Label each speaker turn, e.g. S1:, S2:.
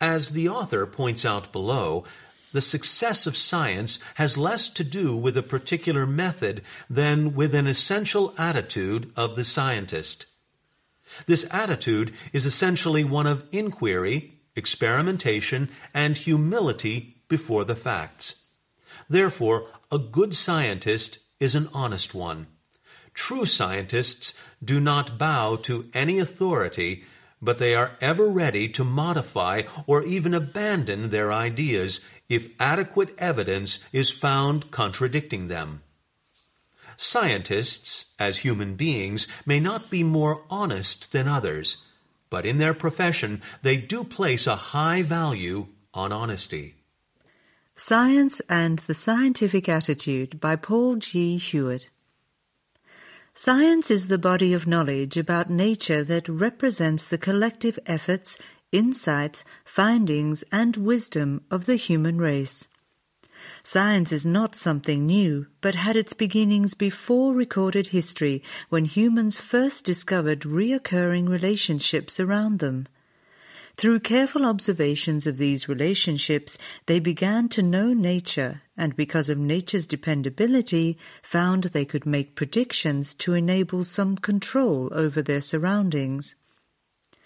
S1: As the author points out below, the success of science has less to do with a particular method than with an essential attitude of the scientist. This attitude is essentially one of inquiry, experimentation, and humility before the facts. Therefore, a good scientist is an honest one. True scientists do not bow to any authority, but they are ever ready to modify or even abandon their ideas if adequate evidence is found contradicting them. Scientists, as human beings, may not be more honest than others, but in their profession they do place a high value on honesty.
S2: Science and the Scientific Attitude by Paul G. Hewitt. Science is the body of knowledge about nature that represents the collective efforts, insights, findings, and wisdom of the human race. Science is not something new, but had its beginnings before recorded history, when humans first discovered reoccurring relationships around them. Through careful observations of these relationships, they began to know nature, and because of nature's dependability, found they could make predictions to enable some control over their surroundings.